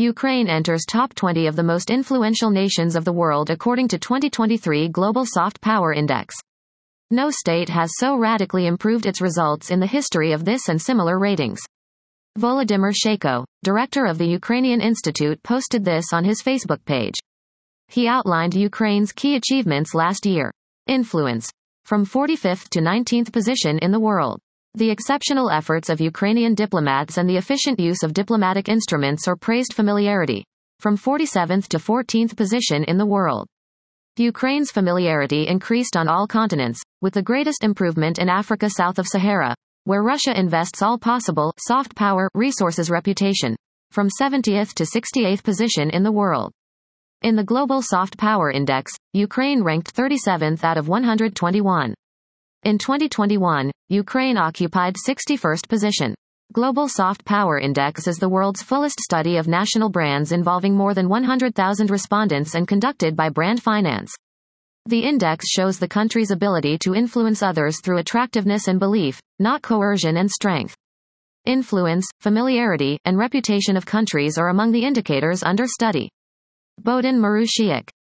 Ukraine enters top 20 of the most influential nations of the world according to 2023 Global Soft Power Index. No state has so radically improved its results in the history of this and similar ratings. Volodymyr Shayko, director of the Ukrainian Institute, posted this on his Facebook page. He outlined Ukraine's key achievements last year. Influence. From 45th to 19th position in the world. The exceptional efforts of Ukrainian diplomats and the efficient use of diplomatic instruments or praised familiarity. From 47th to 14th position in the world. Ukraine's familiarity increased on all continents, with the greatest improvement in Africa south of Sahara, where Russia invests all possible soft power resources reputation. From 70th to 68th position in the world. In the Global Soft Power Index, Ukraine ranked 37th out of 121. In 2021, Ukraine occupied 61st position. Global Soft Power Index is the world's fullest study of national brands involving more than 100,000 respondents and conducted by Brand Finance. The index shows the country's ability to influence others through attractiveness and belief, not coercion and strength. Influence, familiarity, and reputation of countries are among the indicators under study. Bohdan Marushiuk,